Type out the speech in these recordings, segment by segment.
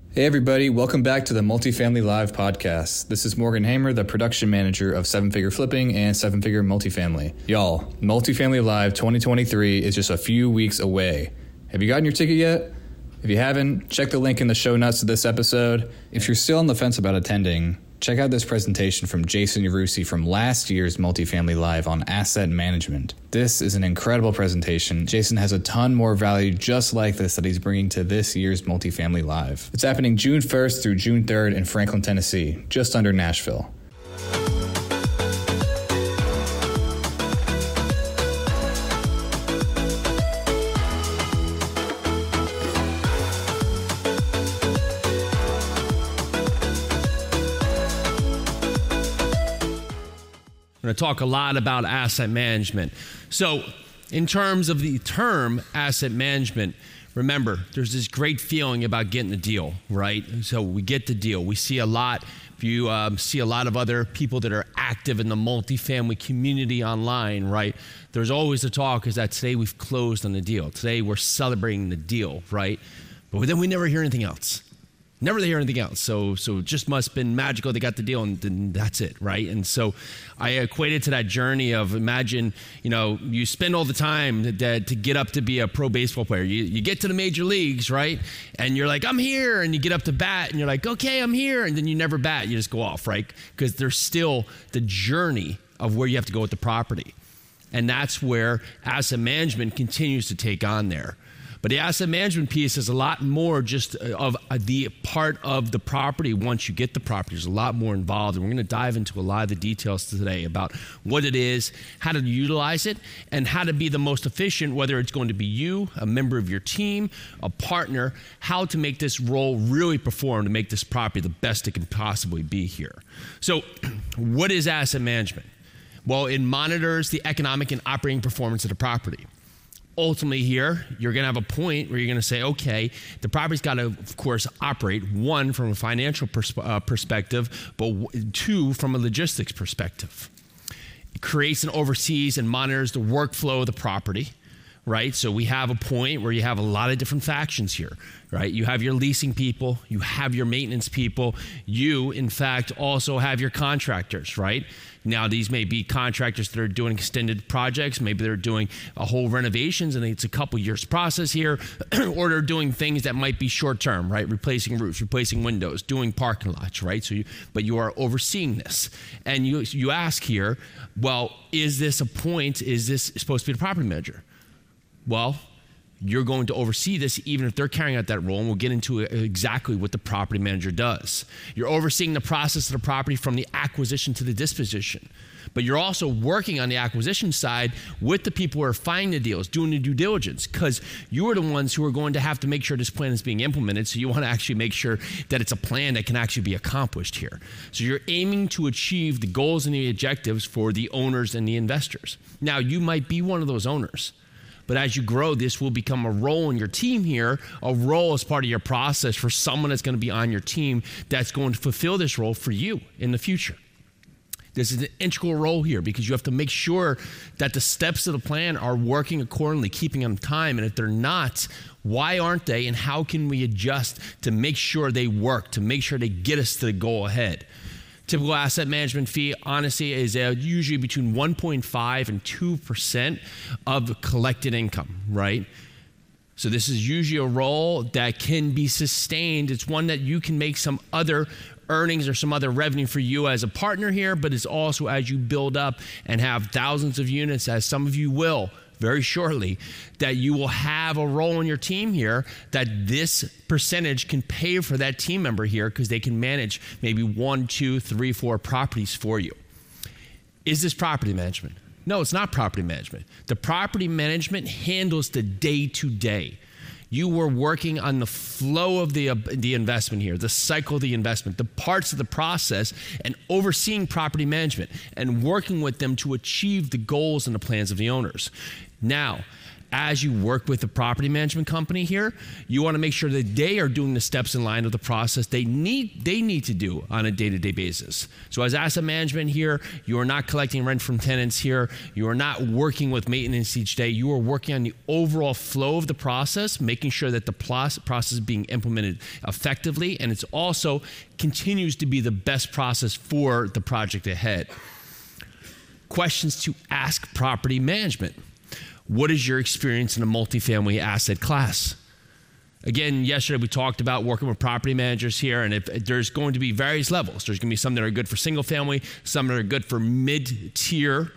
Hey everybody, welcome back to the Multifamily Live podcast. This is Morgan Hamer, the production manager of Seven Figure Flipping and Seven Figure Multifamily. Y'all, Multifamily Live 2023 is just a few weeks away. Have you gotten your ticket yet? If you haven't, check the link in the show notes to this episode. If you're still on the fence about attending, check out this presentation from Jason Yarusi from last year's Multifamily Live on asset management. This is an incredible presentation. Jason has a ton more value just like this that he's bringing to this year's Multifamily Live. It's happening June 1st through June 3rd in Franklin, Tennessee, just under Nashville. I'm going to talk a lot about asset management. So in terms of the term asset management, remember, there's this great feeling about getting the deal, right? So we get the deal. We see a lot. If you see a lot of other people that are active in the multifamily community online, right? There's always the talk is that today we've closed on the deal. Today we're celebrating the deal, right? But then we never hear anything else. Never hear anything else. So it just must have been magical. They got the deal and then that's it, right? And so I equated to that journey of imagine, you spend all the time to get up to be a pro baseball player. You get to the major leagues, right? And you're like, I'm here. And you get up to bat and you're like, okay, I'm here. And then you never bat. You just go off, right? Because there's still the journey of where you have to go with the property. And that's where asset management continues to take on there. But the asset management piece is a lot more just of the part of the property once you get the property. There's a lot more involved, and we're going to dive into a lot of the details today about what it is, how to utilize it, and how to be the most efficient, whether it's going to be you, a member of your team, a partner, how to make this role really perform to make this property the best it can possibly be here. So what is asset management? Well, it monitors the economic and operating performance of the property. Ultimately here, you're going to have a point where you're going to say, okay, the property's got to, of course, operate, one, from a financial perspective, but two, from a logistics perspective. It creates and oversees and monitors the workflow of the property, right? So we have a point where you have a lot of different factions here, right? You have your leasing people, you have your maintenance people, you, in fact, also have your contractors, right? Now, these may be contractors that are doing extended projects. Maybe they're doing a whole renovations and it's a couple years process here, or they're doing things that might be short term, right? Replacing roofs, replacing windows, doing parking lots, right? But you are overseeing this. And you ask here, well, is this supposed to be the property manager? Well, you're going to oversee this even if they're carrying out that role, and we'll get into exactly what the property manager does. You're overseeing the process of the property from the acquisition to the disposition, but you're also working on the acquisition side with the people who are finding the deals, doing the due diligence, because you are the ones who are going to have to make sure this plan is being implemented, so you want to actually make sure that it's a plan that can actually be accomplished here. So you're aiming to achieve the goals and the objectives for the owners and the investors. Now, you might be one of those owners, but as you grow, this will become a role in your team here, a role as part of your process for someone that's going to be on your team that's going to fulfill this role for you in the future. This is an integral role here because you have to make sure that the steps of the plan are working accordingly, keeping on time. And if they're not, why aren't they? And how can we adjust to make sure they work, to make sure they get us to the goal ahead? Typical asset management fee, honestly, is usually between 1.5 and 2% of collected income, right? So this is usually a role that can be sustained. It's one that you can make some other earnings or some other revenue for you as a partner here, but it's also as you build up and have thousands of units, as some of you will very shortly, that you will have a role in your team here that this percentage can pay for that team member here because they can manage maybe 1, 2, 3, 4 properties for you. Is this property management? No, it's not property management. The property management handles the day-to-day. You were working on the flow of the investment here, the cycle of the investment, the parts of the process, and overseeing property management and working with them to achieve the goals and the plans of the owners. Now, as you work with the property management company here, you want to make sure that they are doing the steps in line of the process they need to do on a day-to-day basis. So as asset management here, you are not collecting rent from tenants here. You are not working with maintenance each day. You are working on the overall flow of the process, making sure that the process is being implemented effectively, and it's also continues to be the best process for the project ahead. Questions to ask property management. What is your experience in a multifamily asset class? Again, yesterday we talked about working with property managers here, and if there's going to be various levels. There's going to be some that are good for single family, some that are good for mid-tier,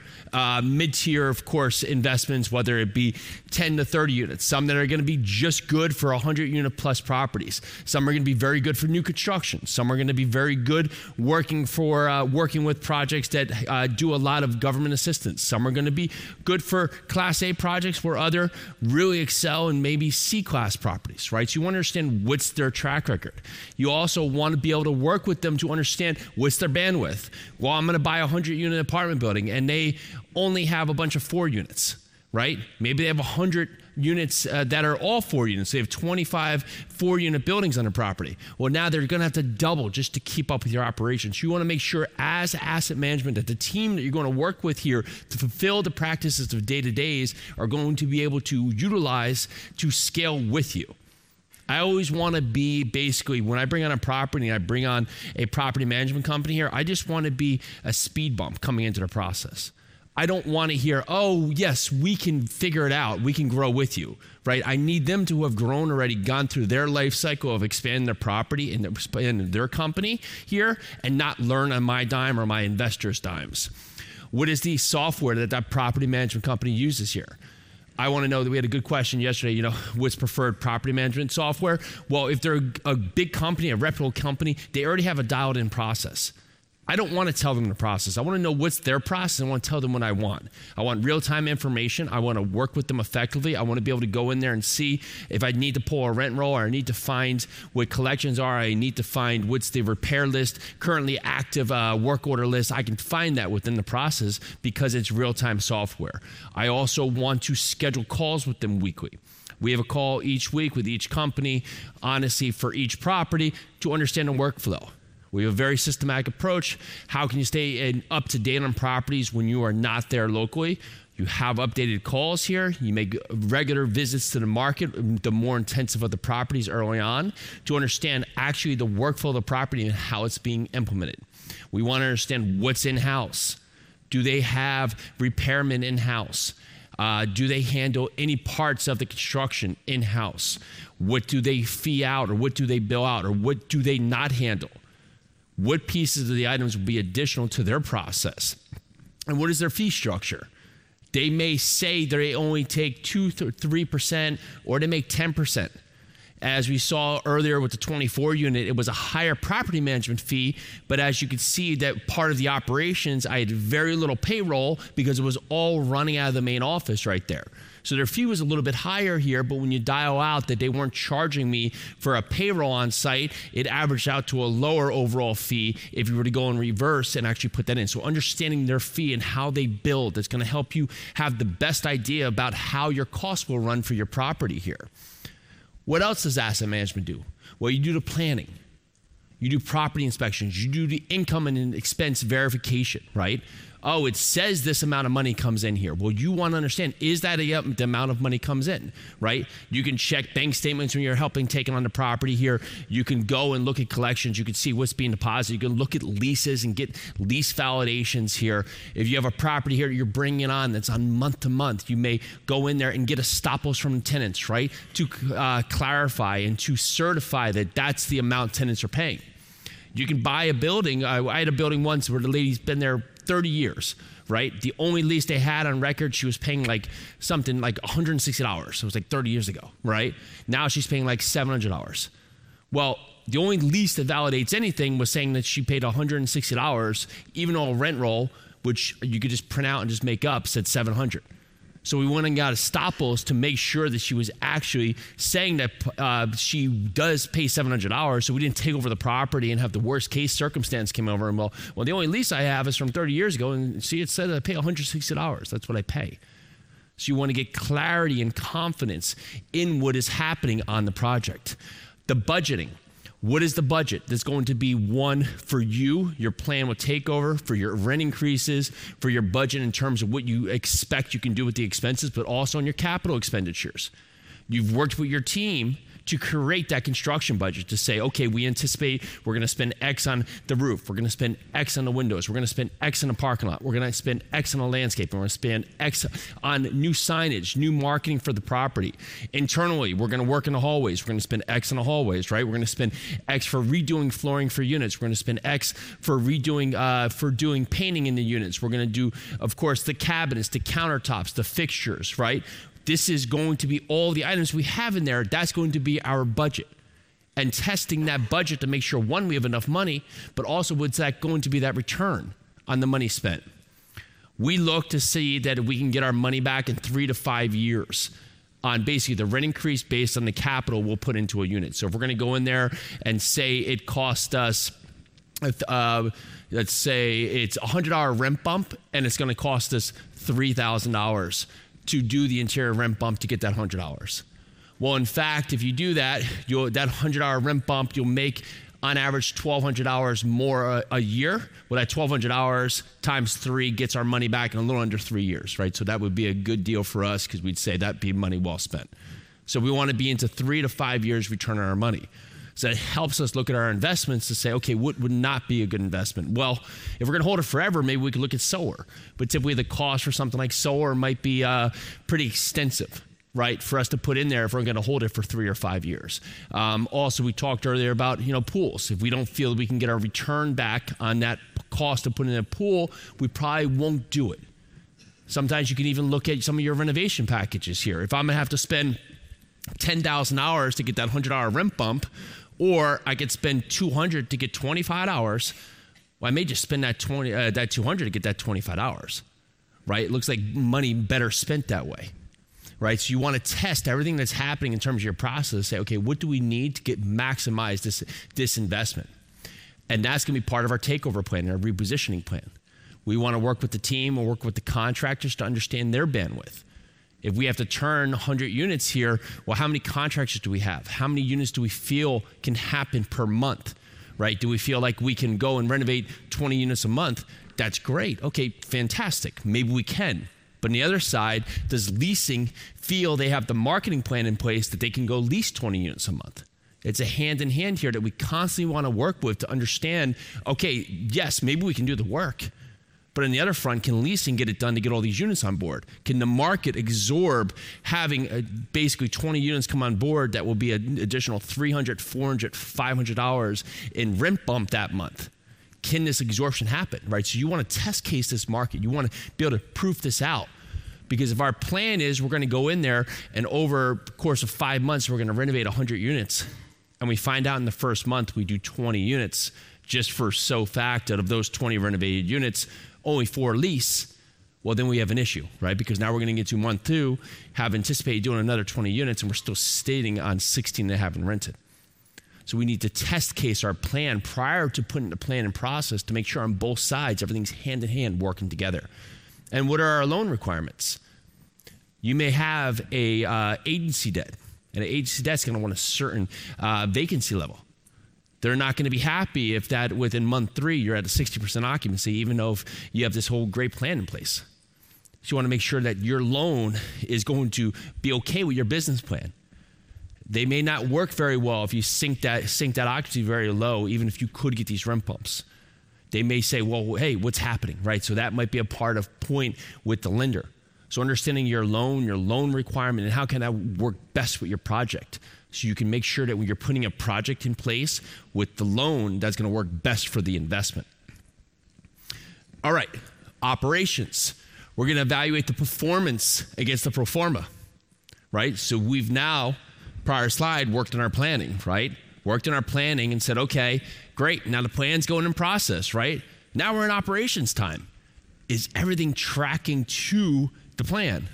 of course, investments, whether it be 10 to 30 units, some that are going to be just good for 100 unit plus properties. Some are going to be very good for new construction. Some are going to be very good working with projects that do a lot of government assistance. Some are going to be good for Class A projects where other really excel in maybe C-class properties, right? So you want to understand what's their track record. You also want to be able to work with them to understand what's their bandwidth. Well, I'm going to buy a 100-unit apartment building, and they only have a bunch of 4 units, right? Maybe they have 100 units that are all 4 units. They have 25 4-unit buildings on the property. Well, now they're going to have to double just to keep up with your operations. You want to make sure as asset management that the team that you're going to work with here to fulfill the practices of day-to-days are going to be able to utilize to scale with you. I always want to be basically, when I bring on a property, I bring on a property management company here, I just want to be a speed bump coming into the process. I don't want to hear, oh, yes, we can figure it out. We can grow with you, right? I need them to have grown already, gone through their life cycle of expanding their property and their company here and not learn on my dime or my investors' dimes. What is the software that property management company uses here? I want to know that we had a good question yesterday, what's preferred property management software? Well, if they're a big company, a reputable company, they already have a dialed in process. I don't want to tell them the process. I want to know what's their process. I want to tell them what I want. I want real-time information. I want to work with them effectively. I want to be able to go in there and see if I need to pull a rent roll or I need to find what collections are. I need to find what's the repair list, currently active work order list. I can find that within the process because it's real-time software. I also want to schedule calls with them weekly. We have a call each week with each company, honestly, for each property to understand the workflow. We have a very systematic approach. How can you stay up to date on properties when you are not there locally? You have updated calls here. You make regular visits to the market, the more intensive of the properties early on, to understand actually the workflow of the property and how it's being implemented. We want to understand what's in-house. Do they have repairmen in-house? Do they handle any parts of the construction in-house? What do they fee out, or what do they bill out, or what do they not handle? What pieces of the items will be additional to their process? And what is their fee structure? They may say they only take 2 to 3%, or they make 10%. As we saw earlier with the 24 unit, it was a higher property management fee, but as you can see that part of the operations, I had very little payroll because it was all running out of the main office right there. So their fee was a little bit higher here, but when you dial out that they weren't charging me for a payroll on site, it averaged out to a lower overall fee if you were to go in reverse and actually put that in. So understanding their fee and how they build, that's going to help you have the best idea about how your costs will run for your property here. What else does asset management do? Well, you do the planning. You do property inspections. You do the income and expense verification, right? Oh, it says this amount of money comes in here. Well, you want to understand, is that the amount of money comes in, right? You can check bank statements when you're helping taking on the property here. You can go and look at collections. You can see what's being deposited. You can look at leases and get lease validations here. If you have a property here you're bringing on that's on month to month, you may go in there and get a stop loss from the tenants, right? To clarify and to certify that that's the amount tenants are paying. You can buy a building. I had a building once where the lady's been there 30 years, right? The only lease they had on record, she was paying like something like $160. It was like 30 years ago, right? Now she's paying like $700. Well, the only lease that validates anything was saying that she paid $160, even though a rent roll, which you could just print out and just make up, said $700. So we went and got a stop loss to make sure that she was actually saying that she does pay $700. So we didn't take over the property and have the worst case circumstance came over. And well, the only lease I have is from 30 years ago. And see, it said I pay $160. That's what I pay. So you want to get clarity and confidence in what is happening on the project. The budgeting. What is the budget? That's going to be one for you, your plan with takeover, for your rent increases, for your budget in terms of what you expect you can do with the expenses, but also on your capital expenditures. You've worked with your team to create that construction budget to say, okay, we anticipate we're going to spend X on the roof. We're going to spend X on the windows. We're going to spend X in the parking lot. We're going to spend X on the landscape. We're going to spend X on new signage, new marketing for the property. Internally, we're going to work in the hallways. We're going to spend X in the hallways, right? We're going to spend X for redoing flooring for units. We're going to spend X for doing painting in the units. We're going to do, of course, the cabinets, the countertops, the fixtures, right? This is going to be all the items we have in there. That's going to be our budget. And testing that budget to make sure, one, we have enough money, but also what's that going to be that return on the money spent. We look to see that we can get our money back in 3 to 5 years on basically the rent increase based on the capital we'll put into a unit. So if we're going to go in there and say it cost us, let's say it's $100 rent bump and it's going to cost us $3,000 to do the interior rent bump to get that $100. Well, in fact, if you do that, that $100 rent bump, you'll make on average $1,200 more a year. Well, that $1,200 times 3 gets our money back in a little under 3 years, right? So that would be a good deal for us because we'd say that'd be money well spent. So we want to be into 3 to 5 years return on our money. So it helps us look at our investments to say, okay, what would not be a good investment? Well, if we're going to hold it forever, maybe we could look at solar. But typically the cost for something like solar might be pretty extensive, right, for us to put in there if we're going to hold it for 3 or 5 years. Also, we talked earlier about, pools. If we don't feel that we can get our return back on that cost of putting in a pool, we probably won't do it. Sometimes you can even look at some of your renovation packages here. If I'm going to have to spend $10,000 to get that $100 rent bump, or I could spend $200 to get $25. Well, I may just spend that $200 to get that $25, right? It looks like money better spent that way, right? So you want to test everything that's happening in terms of your process. Say, okay, what do we need to maximize this investment? And that's going to be part of our takeover plan and our repositioning plan. We want to work with the team and work with the contractors to understand their bandwidth. If we have to turn 100 units here, well, how many contractors do we have? How many units do we feel can happen per month, right? Do we feel like we can go and renovate 20 units a month? That's great. Okay, fantastic. Maybe we can. But on the other side, does leasing feel they have the marketing plan in place that they can go lease 20 units a month? It's a hand in hand here that we constantly want to work with to understand, okay, yes, maybe we can do the work. But on the other front, can leasing get it done to get all these units on board? Can the market absorb having basically 20 units come on board that will be an additional $300, $400, $500 in rent bump that month? Can this absorption happen, right? So you want to test case this market. You want to be able to proof this out. Because if our plan is we're going to go in there and over the course of 5 months, we're going to renovate 100 units, and we find out in the first month we do 20 units, just for so fact that of those 20 renovated units, only 4 lease, well, then we have an issue, right? Because now we're going to get to month 2, have anticipated doing another 20 units, and we're still stating on 16 that haven't rented. So we need to test case our plan prior to putting the plan in process to make sure on both sides everything's hand in hand working together. And what are our loan requirements? You may have a agency debt, and an agency debt's going to want a certain vacancy level. They're not going to be happy if that within month 3 you're at a 60% occupancy, even though if you have this whole great plan in place. So you want to make sure that your loan is going to be okay with your business plan. They may not work very well if you sink that occupancy very low, even if you could get these rent bumps. They may say, well, hey, what's happening, right? So that might be a part of point with the lender. So understanding your loan requirement, and how can that work best with your project? So you can make sure that when you're putting a project in place with the loan, that's going to work best for the investment. All right, operations. We're going to evaluate the performance against the pro forma, right? So we've now, prior slide, worked on our planning, right? Worked on our planning and said, okay, great. Now the plan's going in process, right? Now we're in operations time. Is everything tracking to the plan?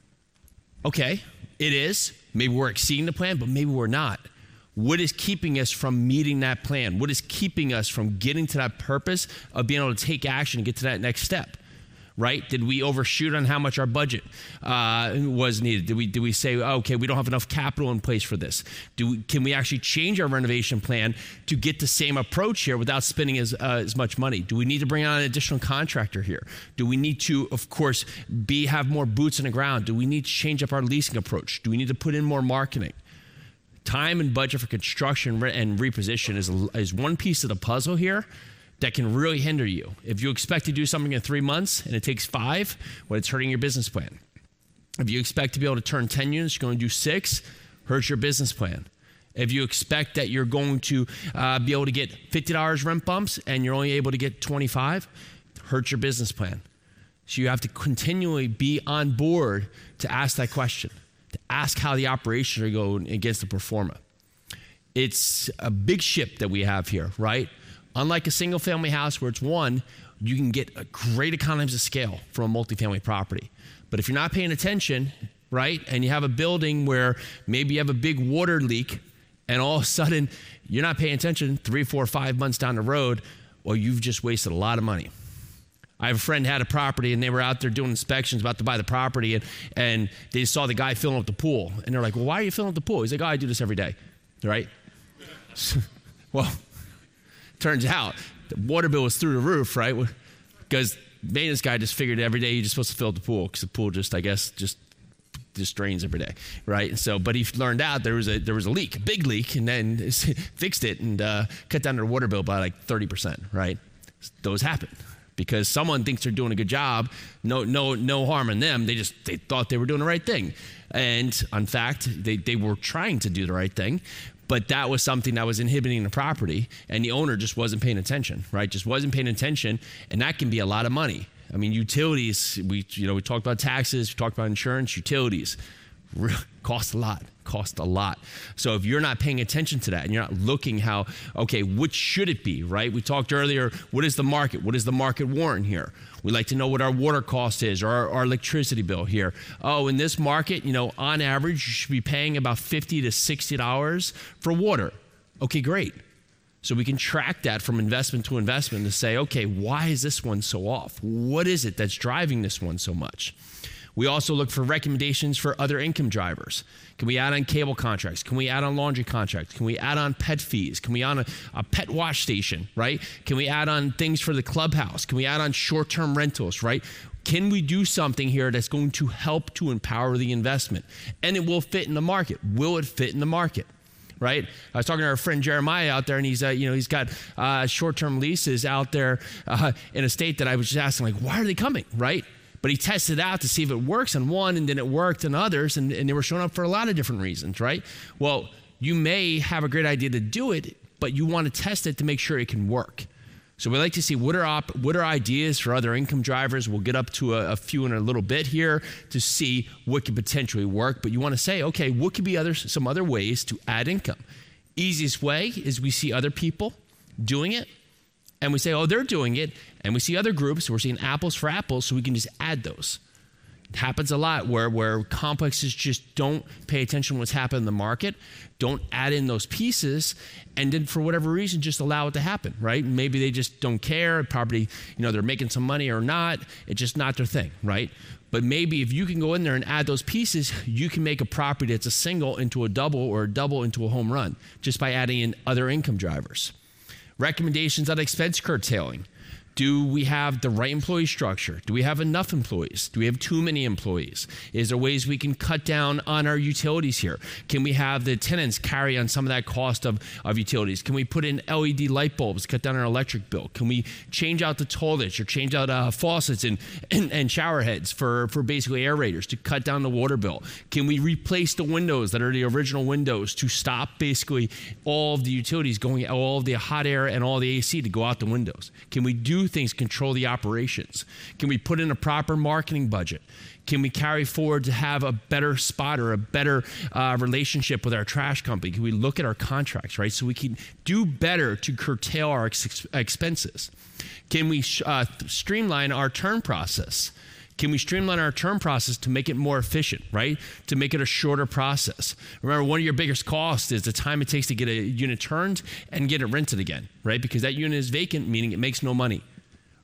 Okay, it is. Maybe we're exceeding the plan, but maybe we're not. What is keeping us from meeting that plan? What is keeping us from getting to that purpose of being able to take action and get to that next step? right? Did we overshoot on how much our budget was needed? Did we say, okay, we don't have enough capital in place for this? Can we actually change our renovation plan to get the same approach here without spending as much money? Do we need to bring on an additional contractor here? Do we need to, of course, have more boots on the ground? Do we need to change up our leasing approach? Do we need to put in more marketing? Time and budget for construction and reposition is one piece of the puzzle here that can really hinder you. If you expect to do something in 3 months and it takes 5, well, it's hurting your business plan. If you expect to be able to turn 10 units, you're going to do 6, hurts your business plan. If you expect that you're going to be able to get $50 rent bumps and you're only able to get 25, hurts your business plan. So you have to continually be on board to ask that question, to ask how the operations are going against the pro forma. It's a big ship that we have here, right? Unlike a single family house where it's one, you can get a great economies of scale from a multifamily property. But if you're not paying attention, right, and you have a building where maybe you have a big water leak and all of a sudden you're not paying attention 3, 4, 5 months down the road, well, you've just wasted a lot of money. I have a friend who had a property and they were out there doing inspections, about to buy the property, and they saw the guy filling up the pool. And they're like, well, why are you filling up the pool? He's like, oh, I do this every day, right? Well, turns out the water bill was through the roof, right? Because the maintenance guy just figured every day you're just supposed to fill up the pool because the pool just, I guess, just drains every day, right? And so, but he learned out there was a leak, a big leak, and then fixed it and cut down their water bill by like 30%, right? Those happen because someone thinks they're doing a good job. No harm in them. They thought they were doing the right thing, and in fact, they were trying to do the right thing. But that was something that was inhibiting the property, and the owner just wasn't paying attention, right? Just wasn't paying attention, and that can be a lot of money. I mean, utilities, we talked about taxes, we talked about insurance, utilities, cost a lot. So if you're not paying attention to that and you're not looking okay, which should it be, right? We talked earlier, what is the market? What is the market warrant here? We like to know what our water cost is or our electricity bill here. Oh, in this market, on average, you should be paying about $50 to $60 for water. Okay, great. So we can track that from investment to investment to say, okay, why is this one so off? What is it that's driving this one so much? We also look for recommendations for other income drivers. Can we add on cable contracts? Can we add on laundry contracts? Can we add on pet fees? Can we add on a pet wash station, right? Can we add on things for the clubhouse? Can we add on short-term rentals, right? Can we do something here that's going to help to empower the investment? And it will fit in the market. Will it fit in the market? Right? I was talking to our friend Jeremiah out there, and he's got short-term leases out there in a state that I was just asking, like, why are they coming, right? But he tested it out to see if it works on one, and then it worked on others, and they were showing up for a lot of different reasons, right? Well, you may have a great idea to do it, but you want to test it to make sure it can work. So we like to see what are ideas for other income drivers. We'll get up to a few in a little bit here to see what could potentially work. But you want to say, okay, what could be some other ways to add income? Easiest way is we see other people doing it, and we say, oh, they're doing it, and we see other groups. We're seeing apples for apples, so we can just add those. It happens a lot where complexes just don't pay attention to what's happening in the market, don't add in those pieces, and then for whatever reason, just allow it to happen, right? Maybe they just don't care. Property, they're making some money or not. It's just not their thing, right? But maybe if you can go in there and add those pieces, you can make a property that's a single into a double or a double into a home run just by adding in other income drivers. Recommendations on expense curtailing. Do we have the right employee structure? Do we have enough employees? Do we have too many employees? Is there ways we can cut down on our utilities here? Can we have the tenants carry on some of that cost of utilities? Can we put in LED light bulbs, cut down our electric bill? Can we change out the toilets or change out faucets and shower heads for basically aerators to cut down the water bill? Can we replace the windows that are the original windows to stop basically all of the utilities going, all of the hot air and all the AC to go out the windows? Can we do things, control the operations? Can we put in a proper marketing budget? Can we carry forward to have a better spot or a better relationship with our trash company? Can we look at our contracts, right? So we can do better to curtail our expenses. Can we streamline our turn process? Can we streamline our turn process to make it more efficient, right? To make it a shorter process. Remember, one of your biggest costs is the time it takes to get a unit turned and get it rented again, right? Because that unit is vacant, meaning it makes no money,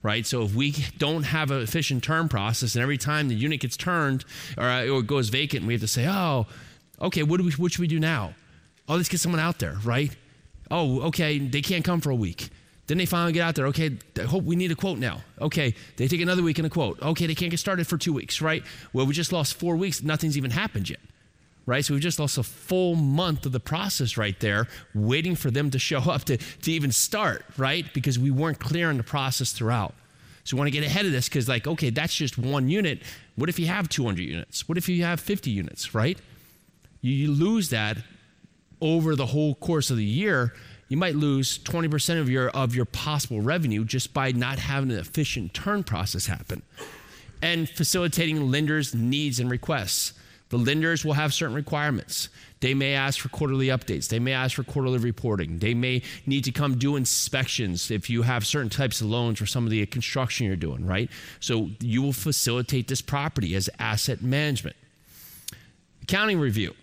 right? So if we don't have an efficient turn process, and every time the unit gets turned or goes vacant, we have to say, oh, okay, what should we do now? Oh, let's get someone out there, right? Oh, okay, they can't come for a week. Then they finally get out there. Okay, I hope we need a quote now. Okay, they take another week and a quote. Okay, they can't get started for 2 weeks, right? Well, we just lost 4 weeks. Nothing's even happened yet, right? So we just lost a full month of the process right there, waiting for them to show up to even start, right? Because we weren't clear on the process throughout. So we want to get ahead of this because, like, okay, that's just one unit. What if you have 200 units? What if you have 50 units, right? You lose that over the whole course of the year. You might lose 20% of your possible revenue just by not having an efficient turn process happen. And facilitating lenders' needs and requests. The lenders will have certain requirements. They may ask for quarterly updates. They may ask for quarterly reporting. They may need to come do inspections if you have certain types of loans for some of the construction you're doing, right? So you will facilitate this property as asset management. Accounting review.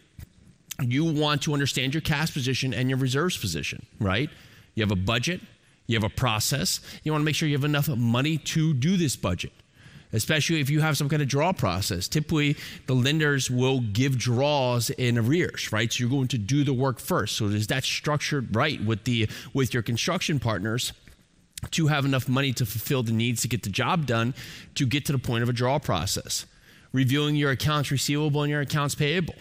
You want to understand your cash position and your reserves position, right? You have a budget, you have a process. You want to make sure you have enough money to do this budget, especially if you have some kind of draw process. Typically, the lenders will give draws in arrears, right? So you're going to do the work first. So is that structured right with your construction partners to have enough money to fulfill the needs to get the job done to get to the point of a draw process? Reviewing your accounts receivable and your accounts payable.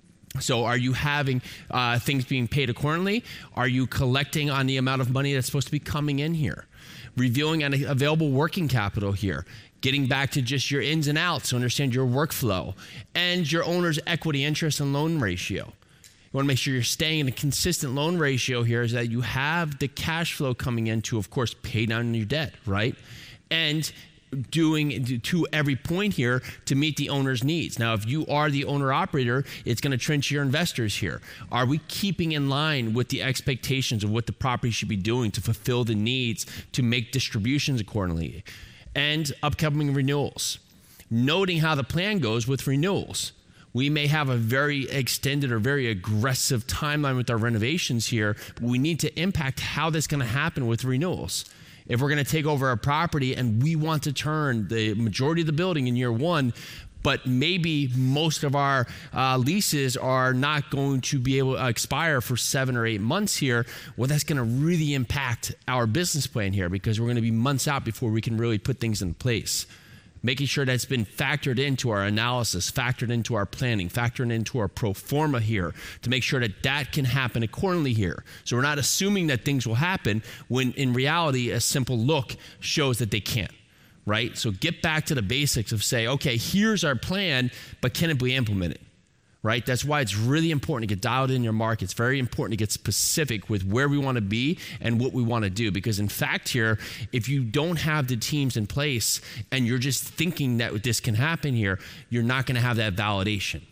So are you having things being paid accordingly? Are you collecting on the amount of money that's supposed to be coming in here? Reviewing an available working capital here. Getting back to just your ins and outs to understand your workflow and your owner's equity interest and loan ratio. You want to make sure you're staying in a consistent loan ratio here is that you have the cash flow coming in to, of course, pay down your debt, right? And doing to every point here to meet the owner's needs. Now, if you are the owner-operator, it's going to trench your investors here. Are we keeping in line with the expectations of what the property should be doing to fulfill the needs to make distributions accordingly? And upcoming renewals. Noting how the plan goes with renewals. We may have a very extended or very aggressive timeline with our renovations here, but we need to impact how that's going to happen with renewals. If we're going to take over a property and we want to turn the majority of the building in year one, but maybe most of our leases are not going to be able to expire for 7 or 8 months here, well, that's going to really impact our business plan here because we're going to be months out before we can really put things in place. Making sure that's been factored into our analysis, factored into our planning, factored into our pro forma here to make sure that that can happen accordingly here. So we're not assuming that things will happen when in reality a simple look shows that they can't, right? So get back to the basics of say, okay, here's our plan, but can it be implemented? Right? That's why it's really important to get dialed in your market. It's very important to get specific with where we want to be and what we want to do. Because in fact here, if you don't have the teams in place and you're just thinking that this can happen here, you're not going to have that validation.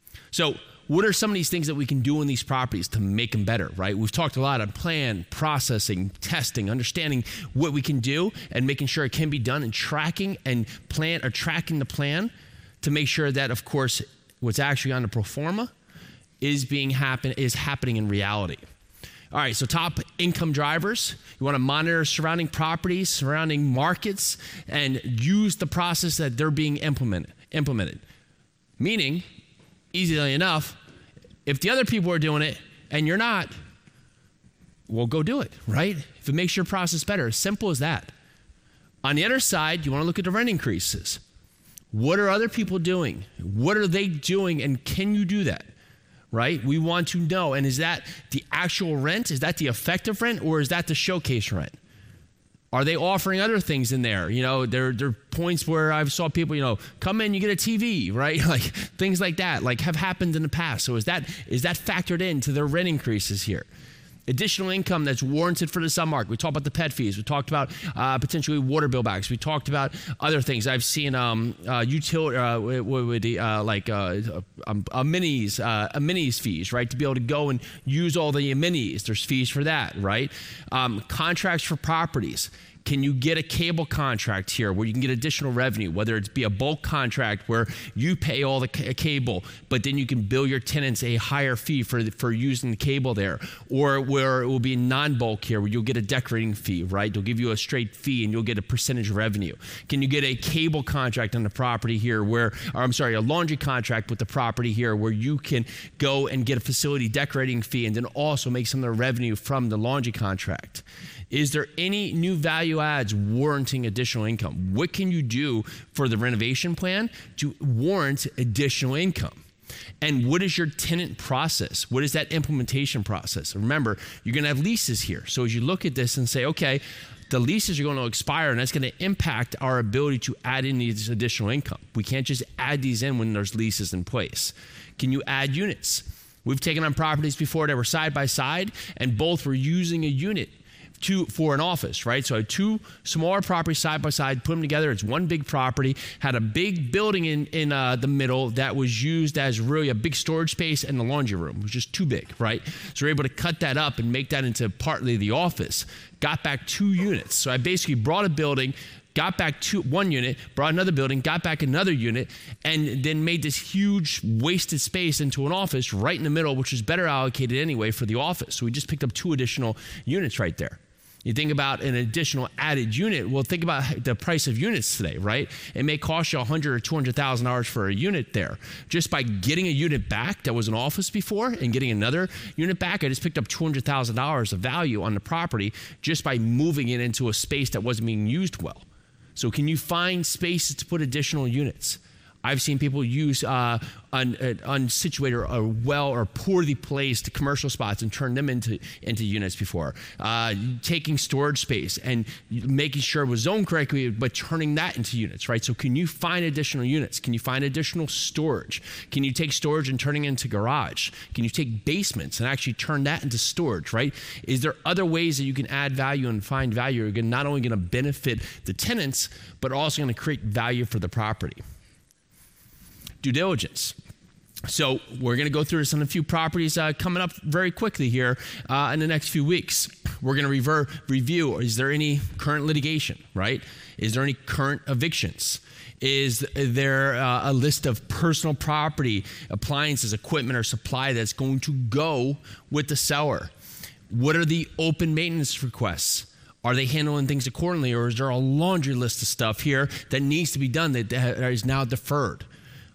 So what are some of these things that we can do in these properties to make them better, right? We've talked a lot on plan, processing, testing, understanding what we can do and making sure it can be done and tracking the plan to make sure that, of course, what's actually on the pro forma is happening in reality. All right, so top income drivers. You want to monitor surrounding properties, surrounding markets, and use the process that they're being implemented. Meaning, easily enough, if the other people are doing it and you're not, well, go do it, right? If it makes your process better, as simple as that. On the other side, you want to look at the rent increases. What are other people doing? What are they doing? And can you do that? Right? We want to know. And is that the actual rent? Is that the effective rent? Or is that the showcase rent? Are they offering other things in there? You know, there are points where I've saw people, you know, come in, you get a TV, right? Like things like that, like have happened in the past. So is that factored into their rent increases here? Additional income that's warranted for the submarket. We talked about the pet fees. We talked about potentially water bill backs. We talked about other things. I've seen utility amenities fees, right? To be able to go and use all the amenities. There's fees for that, right? Contracts for properties. Can you get a cable contract here where you can get additional revenue, whether it's be a bulk contract where you pay all the cable, but then you can bill your tenants a higher fee for using the cable there, or where it will be non-bulk here where you'll get a decorating fee, right? They'll give you a straight fee and you'll get a percentage of revenue. Can you get a cable contract on the property here a laundry contract with the property here where you can go and get a facility decorating fee and then also make some of the revenue from the laundry contract? Is there any new value adds warranting additional income? What can you do for the renovation plan to warrant additional income? And what is your tenant process? What is that implementation process? Remember, you're going to have leases here. So as you look at this and say, okay, the leases are going to expire and that's going to impact our ability to add in these additional income. We can't just add these in when there's leases in place. Can you add units? We've taken on properties before that were side by side and both were using a unit for an office, right? So I had two smaller properties side by side, put them together. It's one big property, had a big building in the middle that was used as really a big storage space, and the laundry room was just too big, right? So we're able to cut that up and make that into partly the office. Got back 2 units. So I basically brought a building, got back one unit, brought another building, got back another unit, and then made this huge wasted space into an office right in the middle, which was better allocated anyway for the office. So we just picked up 2 additional units right there. You think about an additional added unit. Well, think about the price of units today, right? It may cost you $100,000 or $200,000 for a unit there. Just by getting a unit back that was an office before and getting another unit back, I just picked up $200,000 of value on the property just by moving it into a space that wasn't being used well. So can you find spaces to put additional units? I've seen people use unsituated or well or poorly placed commercial spots and turn them into units before. Taking storage space and making sure it was zoned correctly, but turning that into units, right? So can you find additional units? Can you find additional storage? Can you take storage and turning it into garage? Can you take basements and actually turn that into storage, right? Is there other ways that you can add value and find value? You're not only going to benefit the tenants, but also going to create value for the property. Due diligence. So we're going to go through this on a few properties coming up very quickly here in the next few weeks. We're going to review, is there any current litigation, right? Is there any current evictions? Is there a list of personal property, appliances, equipment, or supply that's going to go with the seller? What are the open maintenance requests? Are they handling things accordingly, or is there a laundry list of stuff here that needs to be done that is now deferred?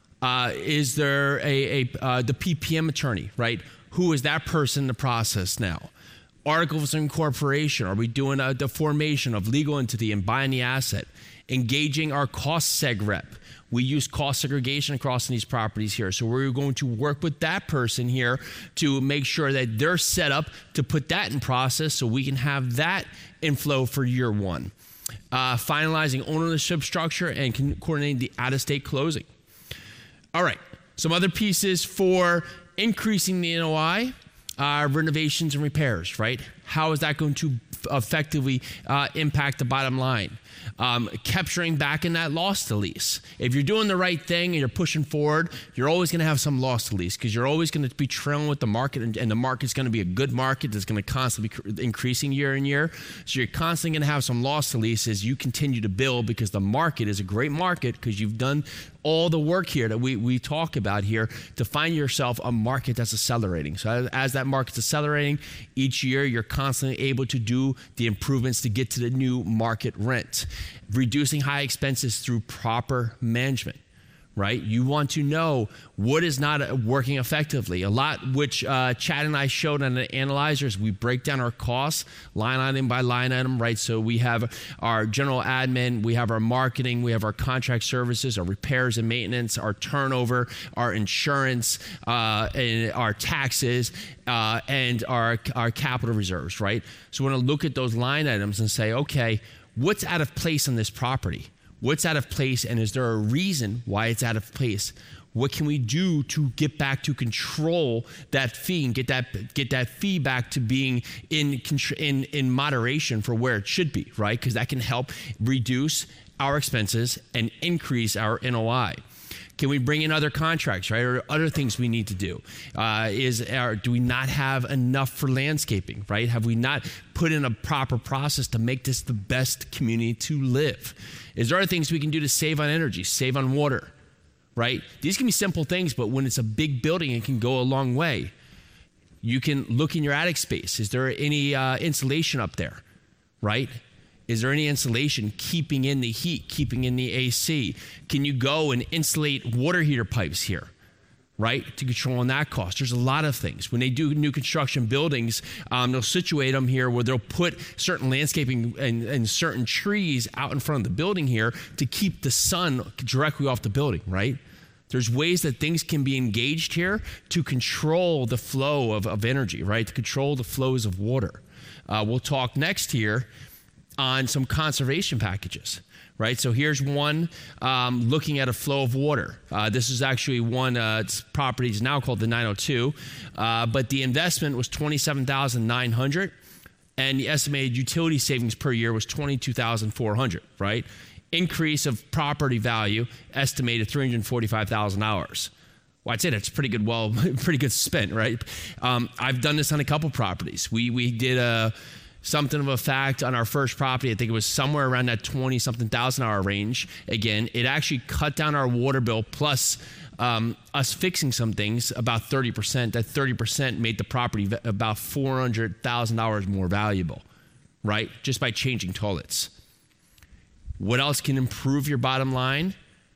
Is there the PPM attorney, right? Who is that person in the process now? Articles of incorporation. Are we doing the formation of legal entity and buying the asset? Engaging our cost seg rep. We use cost segregation across these properties here. So we're going to work with that person here to make sure that they're set up to put that in process so we can have that inflow for year one. Finalizing ownership structure and coordinating the out-of-state closing. All right, some other pieces for increasing the NOI, renovations and repairs, right? How is that going to effectively impact the bottom line? Capturing back in that loss to lease. If you're doing the right thing and you're pushing forward, you're always going to have some loss to lease because you're always going to be trailing with the market, and the market's going to be a good market that's going to constantly be increasing year in year. So you're constantly going to have some loss to lease as you continue to build because the market is a great market because you've done all the work here that we talk about here to find yourself a market that's accelerating. So as that market's accelerating, each year you're constantly able to do the improvements to get to the new market rent. Reducing high expenses through proper management, right? You want to know what is not working effectively. A lot, which Chad and I showed on the analyzers, we break down our costs line item by line item, right? So we have our general admin, we have our marketing, we have our contract services, our repairs and maintenance, our turnover, our insurance, and our taxes, and our capital reserves, right? So we want to look at those line items and say, okay, what's out of place on this property? What's out of place, and is there a reason why it's out of place? What can we do to get back to control that fee and get that fee back to being in moderation for where it should be, right? Because that can help reduce our expenses and increase our NOI. Can we bring in other contracts, right? Or other things we need to do? Do we not have enough for landscaping, right? Have we not put in a proper process to make this the best community to live? Is there other things we can do to save on energy, save on water, right? These can be simple things, but when it's a big building, it can go a long way. You can look in your attic space. Is there any insulation up there, right? Is there any insulation keeping in the heat, keeping in the AC? Can you go and insulate water heater pipes here, right, to control on that cost? There's a lot of things. When they do new construction buildings, they'll situate them here where they'll put certain landscaping and certain trees out in front of the building here to keep the sun directly off the building, right? There's ways that things can be engaged here to control the flow of energy, right, to control the flows of water. We'll talk next here on some conservation packages, right? So here's one looking at a flow of water. This is actually one property is now called the 902, but the investment was $27,900, and the estimated utility savings per year was $22,400, right? Increase of property value estimated $345,000. Well, I'd say that's pretty good spent, right? I've done this on a couple properties. We did something of a fact on our first property. I think it was somewhere around that 20-something thousand hour range. Again, it actually cut down our water bill plus us fixing some things about 30%. That 30% made the property about $400,000 more valuable, right? Just by changing toilets. What else can improve your bottom line?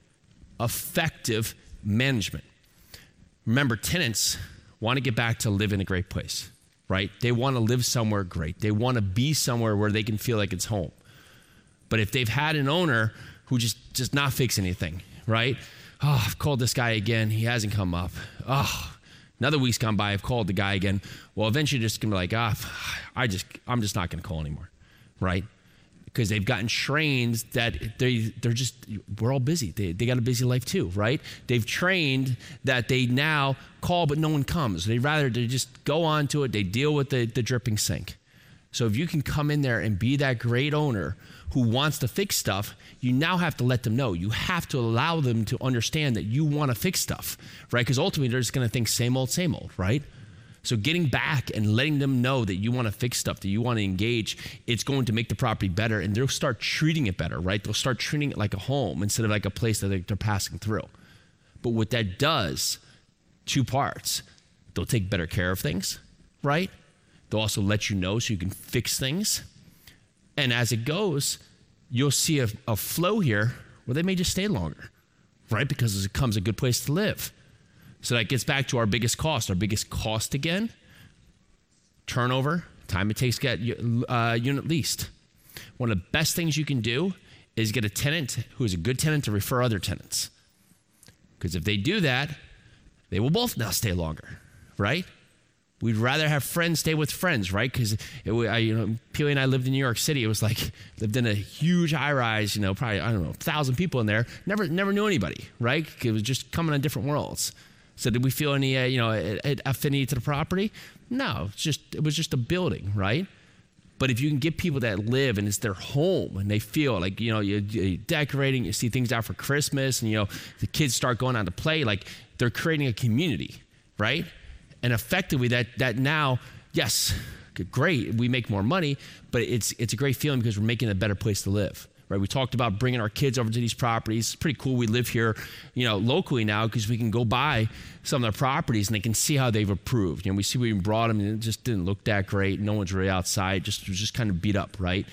Effective management. Remember, tenants want to get back to live in a great place, right? They want to live somewhere great. They want to be somewhere where they can feel like it's home. But if they've had an owner who just does not fix anything, right? Oh, I've called this guy again. He hasn't come up. Oh, another week's gone by. I've called the guy again. Well, eventually you're just going to be like, I'm just not going to call anymore, right? Because they've gotten trained that we're all busy. They got a busy life too, right? They've trained that they now call, but no one comes. They just go on to it. They deal with the dripping sink. So if you can come in there and be that great owner who wants to fix stuff, you now have to let them know. You have to allow them to understand that you want to fix stuff, right? Because ultimately they're just going to think same old, right? So getting back and letting them know that you want to fix stuff, that you want to engage, it's going to make the property better, and they'll start treating it better, right? They'll start treating it like a home instead of like a place that they're passing through. But what that does, two parts. They'll take better care of things, right? They'll also let you know so you can fix things. And as it goes, you'll see a flow here where they may just stay longer, right? Because it becomes a good place to live. So that gets back to our biggest cost. Our biggest cost again, turnover, time it takes to get unit leased. One of the best things you can do is get a tenant who is a good tenant to refer other tenants. Because if they do that, they will both now stay longer, right? We'd rather have friends stay with friends, right? Because Peely and I lived in New York City. It was like lived in a huge high-rise, probably 1,000 people in there. Never knew anybody, right? It was just coming on different worlds. So did we feel any affinity to the property? No, it was just a building, right? But if you can get people that live and it's their home and they feel like, you're decorating, you see things out for Christmas, and the kids start going out to play, like they're creating a community, right? And effectively that now, yes, great, we make more money, but it's a great feeling because we're making it a better place to live. Right, we talked about bringing our kids over to these properties. It's pretty cool. We live here, locally now because we can go by some of the properties and they can see how they've improved. We see we brought them and it just didn't look that great. No one's really outside. It was just kind of beat up, right?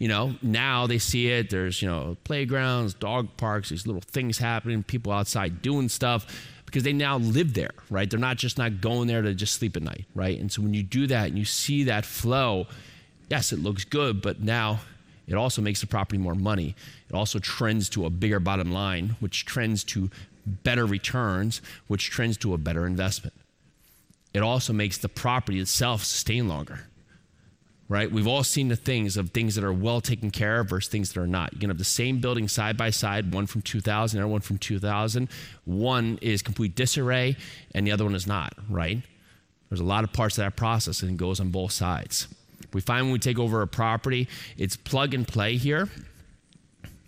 Now they see it. There's, playgrounds, dog parks, these little things happening, people outside doing stuff because they now live there, right? They're not going there to just sleep at night, right? And so when you do that and you see that flow, yes, it looks good, but now it also makes the property more money. It also trends to a bigger bottom line, which trends to better returns, which trends to a better investment. It also makes the property itself sustain longer, right? We've all seen the things that are well taken care of versus things that are not. You can have the same building side by side, one from 2000 and one from 2000. One is complete disarray and the other one is not, right? There's a lot of parts of that process and it goes on both sides. We find when we take over a property, it's plug and play here.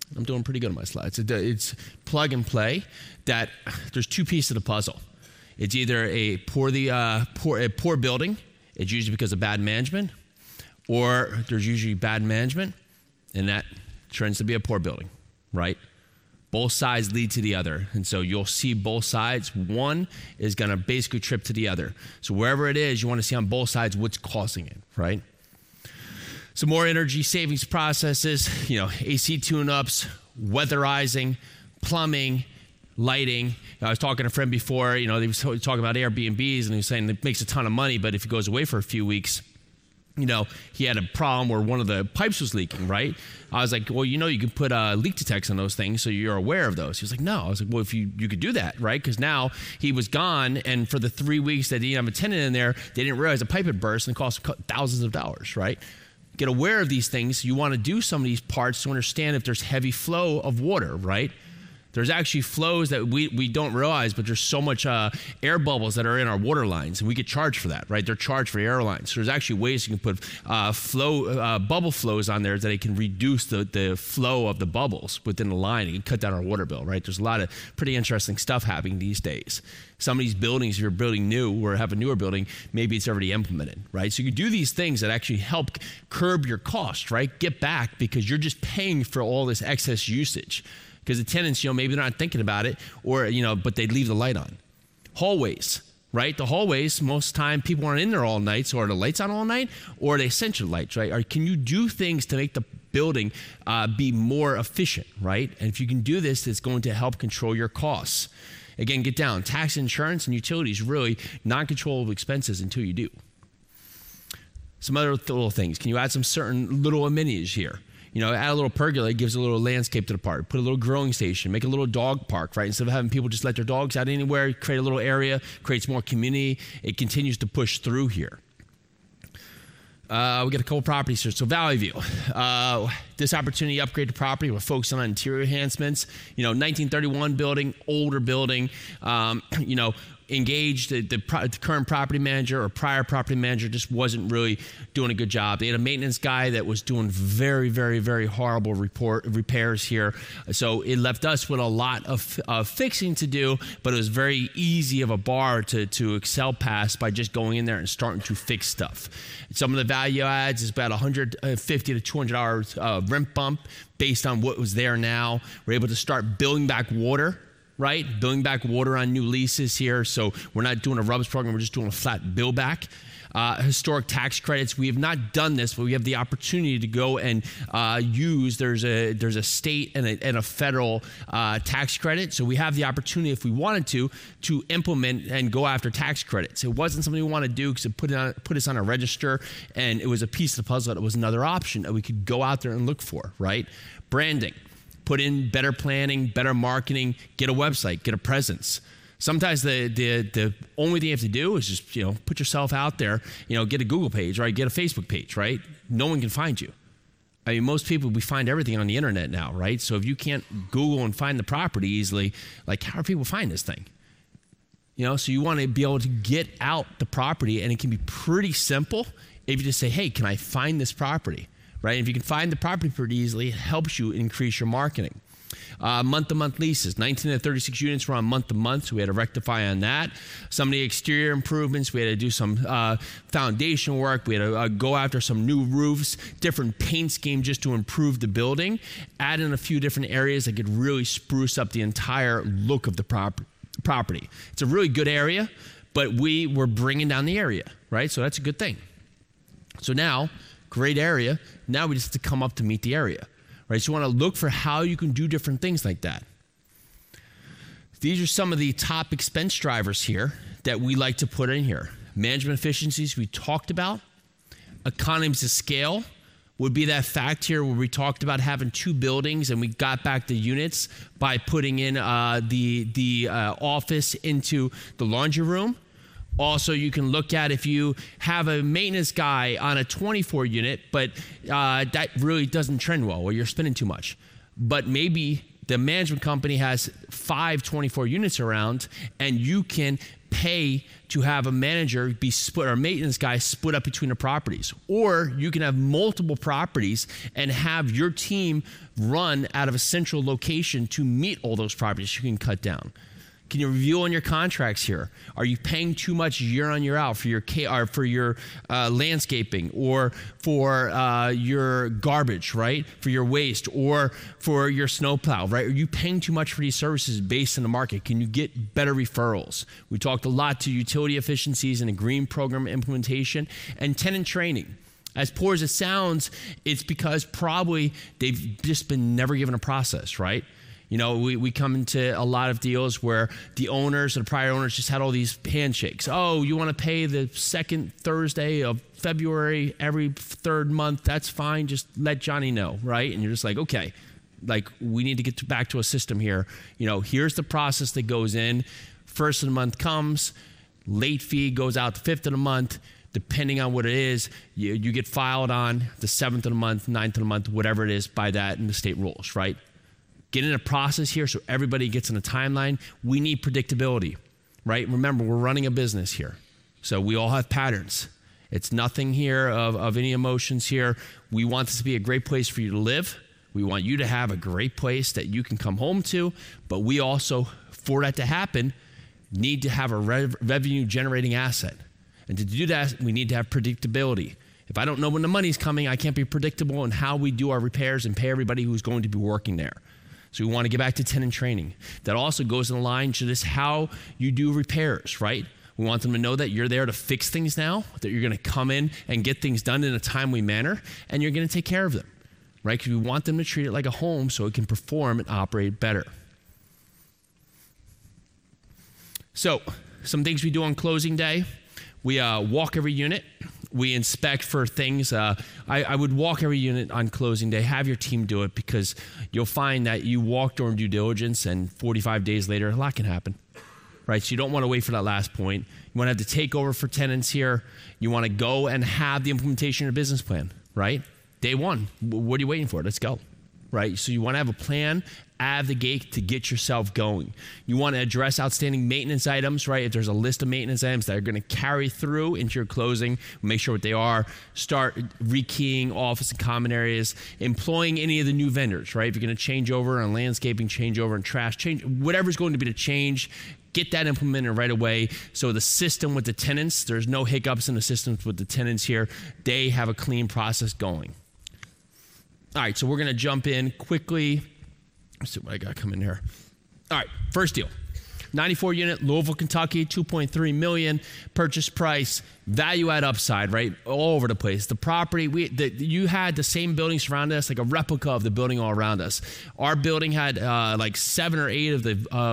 I'm doing pretty good on my slides. It's plug and play that there's two pieces of the puzzle. It's either a poor building, it's usually because of bad management, or there's usually bad management, and that trends to be a poor building, right? Both sides lead to the other, and so you'll see both sides. One is going to basically trip to the other. So wherever it is, you want to see on both sides what's causing it, right? Some more energy savings processes, AC tune-ups, weatherizing, plumbing, lighting. I was talking to a friend before, he was talking about Airbnbs, and he was saying it makes a ton of money, but if he goes away for a few weeks, he had a problem where one of the pipes was leaking, right? I was like, well, you can put leak detectors on those things so you're aware of those. He was like, no. I was like, well, if you could do that, right? Because now he was gone, and for the 3 weeks that he didn't have a tenant in there, they didn't realize the pipe had burst and it cost thousands of dollars, right? Get aware of these things. You want to do some of these parts to understand if there's heavy flow of water, right? There's actually flows that we don't realize, but there's so much air bubbles that are in our water lines, and we get charged for that, right? They're charged for air lines. So there's actually ways you can put bubble flows on there that it can reduce the flow of the bubbles within the line. It can cut down our water bill, right? There's a lot of pretty interesting stuff happening these days. Some of these buildings, if you're building new or have a newer building, maybe it's already implemented, right? So you can do these things that actually help curb your cost, right? Get back, because you're just paying for all this excess usage. Because the tenants, maybe they're not thinking about it, or, but they leave the light on. Hallways, right? The hallways, most of the time, people aren't in there all night, so are the lights on all night, or are they essential lights, right? Or can you do things to make the building be more efficient, right? And if you can do this, it's going to help control your costs. Again, get down. Tax, insurance, and utilities, really non-controllable expenses until you do. Some other little things. Can you add some certain little amenities here? Add a little pergola, gives a little landscape to the park. Put a little growing station, make a little dog park, right? Instead of having people just let their dogs out anywhere, create a little area, creates more community. It continues to push through here. We got a couple properties here. So Valley View, this opportunity to upgrade the property. We're focusing on interior enhancements. 1931 building, older building. Engaged the current property manager or prior property manager just wasn't really doing a good job. They had a maintenance guy that was doing very, very, very horrible repairs here. So it left us with a lot of fixing to do, but it was very easy of a bar to excel past by just going in there and starting to fix stuff. Some of the value adds is about $150 to $200 rent bump based on what was there now. We're able to start building back water, right? Building back water on new leases here. So we're not doing a RUBS program, we're just doing a flat bill back. Historic tax credits. We have not done this, but we have the opportunity to go and use. There's a state and a federal tax credit. So we have the opportunity, if we wanted to implement and go after tax credits. It wasn't something we want to do because it put us on a register, and it was a piece of the puzzle that was another option that we could go out there and look for, right? Branding. Put in better planning, better marketing, get a website, get a presence. Sometimes the only thing you have to do is just, put yourself out there, get a Google page, right? Get a Facebook page, right? No one can find you. I mean, most people, we find everything on the internet now, right? So if you can't Google and find the property easily, like, how do people find this thing? So you want to be able to get out the property, and it can be pretty simple if you just say, hey, can I find this property? Right? If you can find the property pretty easily, it helps you increase your marketing. Month-to-month leases. 19 to 36 units were on month-to-month, so we had to rectify on that. Some of the exterior improvements, we had to do some foundation work. We had to go after some new roofs, different paint scheme just to improve the building, add in a few different areas that could really spruce up the entire look of the property. It's a really good area, but we were bringing down the area, right? So that's a good thing. So now, great area. Now we just have to come up to meet the area, right? So you want to look for how you can do different things like that. These are some of the top expense drivers here that we like to put in here. Management efficiencies we talked about. Economies of scale would be that fact here where we talked about having two buildings and we got back the units by putting in the office into the laundry room. Also, you can look at if you have a maintenance guy on a 24 unit, but that really doesn't trend well, or you're spending too much. But maybe the management company has 5 24 units around, and you can pay to have a manager be split, or a maintenance guy split up between the properties. Or you can have multiple properties and have your team run out of a central location to meet all those properties you can cut down. Can you review on your contracts here? Are you paying too much year on year out for your landscaping, or for your garbage, right? For your waste, or for your snowplow, right? Are you paying too much for these services based on the market? Can you get better referrals? We talked a lot to utility efficiencies and a green program implementation and tenant training. As poor as it sounds, it's because probably they've just been never given a process, right? You know, we come into a lot of deals where the owners or the prior owners just had all these handshakes. Oh, you want to pay the second Thursday of February every third month? That's fine. Just let Johnny know, right? And you're just like, okay, like we need to get back to a system here. You know, here's the process that goes in. First of the month comes, late fee goes out the 5th of the month. Depending on what it is, you get filed on the 7th of the month, 9th of the month, whatever it is by that in the state rules, right? Get in a process here so everybody gets in a timeline. We need predictability, right? Remember, we're running a business here. So we all have patterns. It's nothing here of any emotions here. We want this to be a great place for you to live. We want you to have a great place that you can come home to. But we also, for that to happen, need to have a revenue generating asset. And to do that, we need to have predictability. If I don't know when the money's coming, I can't be predictable in how we do our repairs and pay everybody who's going to be working there. So we want to get back to tenant training. That also goes in line to this how you do repairs, right? We want them to know that you're there to fix things now, that you're going to come in and get things done in a timely manner, and you're going to take care of them, right? Because we want them to treat it like a home so it can perform and operate better. So some things we do on closing day. We walk every unit. We inspect for things. I would walk every unit on closing day. Have your team do it, because you'll find that you walk during due diligence and 45 days later, a lot can happen, right? So you don't want to wait for that last point. You want to have the takeover for tenants here. You want to go and have the implementation of your business plan, right? Day one, what are you waiting for? Let's go, right? So you want to have a plan out of the gate to get yourself going. You want to address outstanding maintenance items, right? If there's a list of maintenance items that are going to carry through into your closing, make sure what they are. Start rekeying office and common areas, employing any of the new vendors, right? If you're going to change over on landscaping, change over on trash, change whatever's going to be the change, get that implemented right away. So the system with the tenants, there's no hiccups in the systems with the tenants here. They have a clean process going. All right, so we're going to jump in quickly. Let's see what I got coming here. All right, first deal. 94 unit, Louisville, Kentucky, $2.3 million purchase price, value add upside, right? All over the place. The property, you had the same building surrounding us, like a replica of the building all around us. Our building had like 7 or 8 of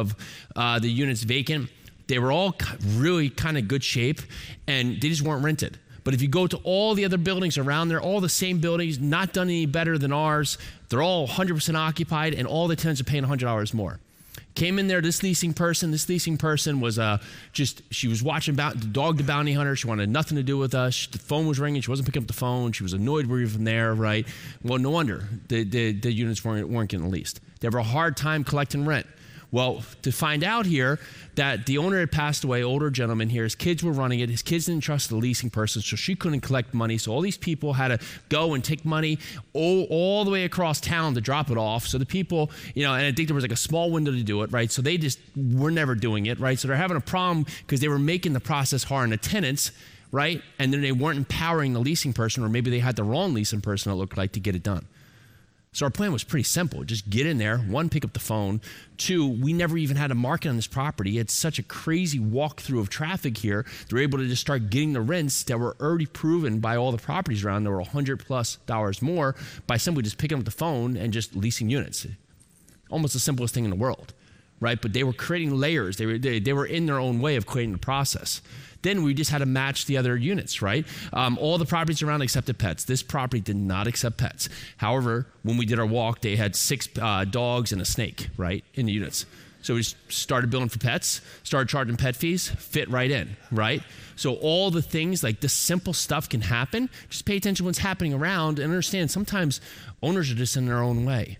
the units vacant. They were all really kind of good shape, and they just weren't rented. But if you go to all the other buildings around there, all the same buildings, not done any better than ours, they're all 100% occupied, and all the tenants are paying $100 more. Came in there, this leasing person was she was watching Dog the Bounty Hunter. She wanted nothing to do with us. The phone was ringing. She wasn't picking up the phone. She was annoyed we were from there, right? Well, no wonder the units weren't getting leased. They have a hard time collecting rent. Well, to find out here that the owner had passed away, older gentleman here, his kids were running it. His kids didn't trust the leasing person, so she couldn't collect money. So all these people had to go and take money all the way across town to drop it off. So the people, and I think there was like a small window to do it, right? So they just were never doing it, right? So they're having a problem because they were making the process hard on the tenants, right? And then they weren't empowering the leasing person, or maybe they had the wrong leasing person, it looked like, to get it done. So our plan was pretty simple. Just get in there. 1, pick up the phone. 2, we never even had a market on this property. It's such a crazy walkthrough of traffic here. They're able to just start getting the rents that were already proven by all the properties around. There were $100+ more by simply just picking up the phone and just leasing units. Almost the simplest thing in the world, right? But they were creating layers. They were in their own way of creating the process. Then we just had to match the other units, right? All the properties around accepted pets. This property did not accept pets. However, when we did our walk, they had 6 dogs and a snake, right, in the units. So we just started billing for pets, started charging pet fees, fit right in, right? So all the things, like this simple stuff can happen. Just pay attention to what's happening around and understand sometimes owners are just in their own way.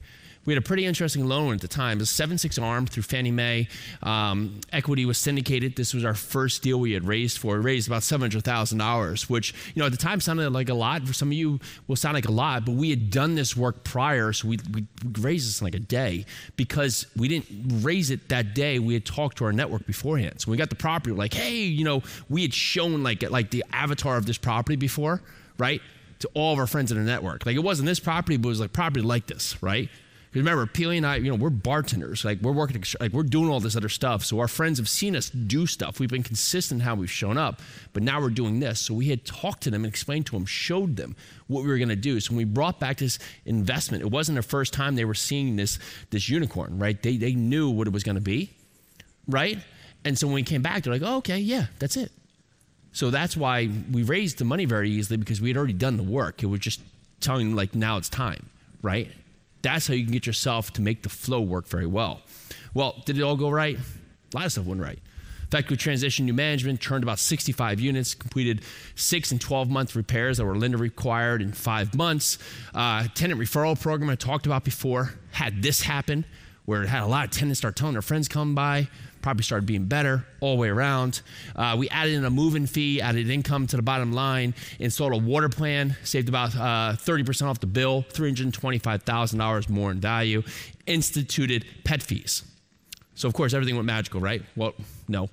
We had a pretty interesting loan at the time. It was 7/6 ARM through Fannie Mae. Equity was syndicated. This was our first deal we had raised for. We raised about $700,000, which, at the time sounded like a lot. For some of you will sound like a lot, but we had done this work prior, so we raised this in like a day. Because we didn't raise it that day, we had talked to our network beforehand. So we got the property, we're like, hey, we had shown like the avatar of this property before, right? To all of our friends in the network. Like, it wasn't this property, but it was like property like this, right? Remember, Peely and I, we're bartenders. Like, we're working, like, we're doing all this other stuff. So our friends have seen us do stuff. We've been consistent in how we've shown up, but now we're doing this. So we had talked to them and explained to them, showed them what we were going to do. So when we brought back this investment, it wasn't the first time they were seeing this unicorn, right? They knew what it was going to be, right? And so when we came back, they're like, oh, okay, yeah, that's it. So that's why we raised the money very easily, because we had already done the work. It was just telling them, like, now it's time, right? That's how you can get yourself to make the flow work very well. Well, did it all go right? A lot of stuff went right. In fact, we transitioned new management, turned about 65 units, completed 6 and 12-month repairs that were lender required in 5 months. Tenant referral program I talked about before had this happen, where it had a lot of tenants start telling their friends come by. Property started being better all the way around. We added in a move-in fee, added income to the bottom line, installed a water plan, saved about 30% off the bill, $325,000 more in value, instituted pet fees. So, of course, everything went magical, right? Well, no.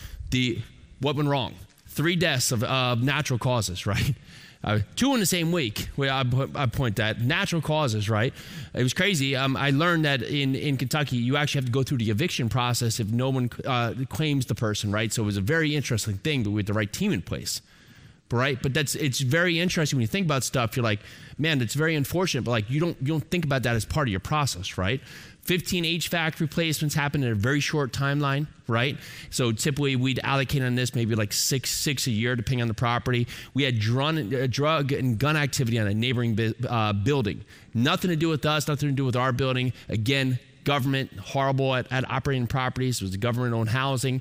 What went wrong? 3 deaths of natural causes, right? 2 in the same week. I point that natural causes, right? It was crazy. I learned that in Kentucky, you actually have to go through the eviction process if no one claims the person, right? So it was a very interesting thing, but with the right team in place, right? But it's very interesting when you think about stuff. You're like, man, it's very unfortunate, but like you don't think about that as part of your process, right? 15 HVAC replacements happened in a very short timeline, right? So typically we'd allocate on this maybe like six a year, depending on the property. We had drug and gun activity on a neighboring building. Nothing to do with us, nothing to do with our building. Again, government horrible at operating properties. It was the government-owned housing.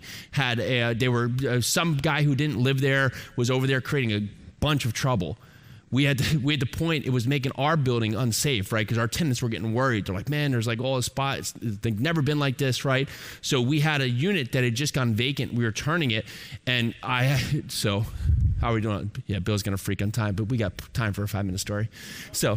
Some guy who didn't live there was over there creating a bunch of trouble. We had the point, it was making our building unsafe, right? Because our tenants were getting worried. They're like, man, there's like all the spots. They've never been like this, right? So we had a unit that had just gone vacant. We were turning it. And so how are we doing? Yeah, Bill's going to freak on time, but we got time for a 5-minute story. So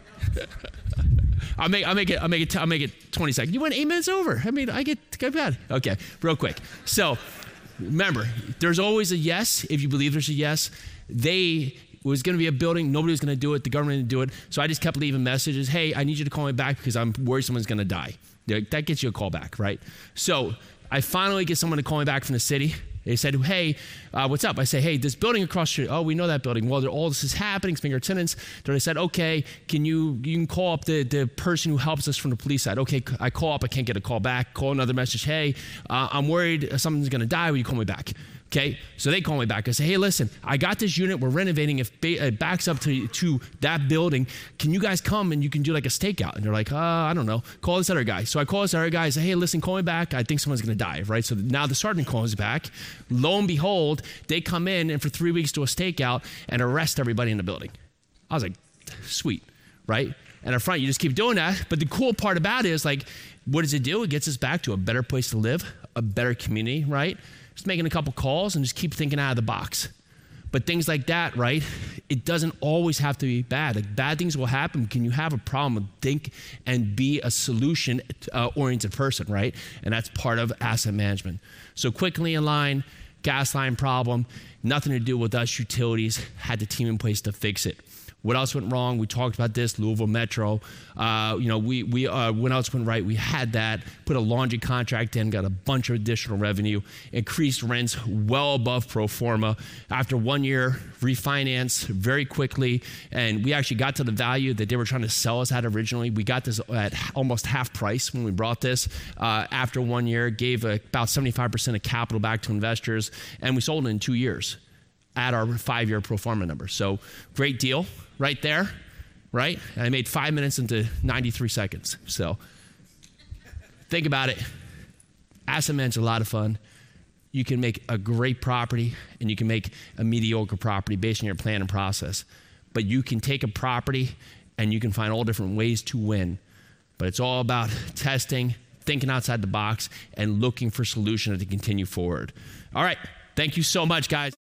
I'll make it 20 seconds. You went 8 minutes over. I mean, I get bad. Okay, real quick. So remember, there's always a yes if you believe there's a yes. It was going to be a building. Nobody was going to do it. The government didn't do it. So I just kept leaving messages. Hey, I need you to call me back because I'm worried someone's going to die. That gets you a call back, right? So I finally get someone to call me back from the city. They said, hey, what's up? I say, hey, this building across the street. Oh, we know that building. Well, all this is happening. It's being our tenants. Then I said, okay, you can call up the person who helps us from the police side. Okay, I call up. I can't get a call back. Call another message. Hey, I'm worried something's going to die. Will you call me back? Okay, so they call me back. I say, hey, listen, I got this unit. We're renovating. If it backs up to that building, can you guys come and you can do like a stakeout? And they're like, I don't know. Call this other guy. So I call this other guy. I say, hey, listen, call me back. I think someone's going to die, right? So now the sergeant calls back. Lo and behold, they come in and for 3 weeks do a stakeout and arrest everybody in the building. I was like, sweet, right? And up front, you just keep doing that. But the cool part about it is like, what does it do? It gets us back to a better place to live, a better community, right? Just making a couple calls and just keep thinking out of the box. But things like that, right? It doesn't always have to be bad. Like bad things will happen. Can you have a problem? Think and be a solution-oriented person, right? And that's part of asset management. So quickly in line, gas line problem, nothing to do with us utilities, had the team in place to fix it. What else went wrong? We talked about this, Louisville Metro. What else went right? We had that, put a laundry contract in, got a bunch of additional revenue, increased rents well above pro forma. After 1 year, refinance very quickly, and we actually got to the value that they were trying to sell us at originally. We got this at almost half price when we brought this. After 1 year, gave about 75% of capital back to investors, and we sold it in 2 years at our 5-year pro forma number. So great deal right there, right? And I made 5 minutes into 93 seconds. So think about it. Asset management is a lot of fun. You can make a great property and you can make a mediocre property based on your plan and process. But you can take a property and you can find all different ways to win. But it's all about testing, thinking outside the box, and looking for solutions to continue forward. All right. Thank you so much, guys.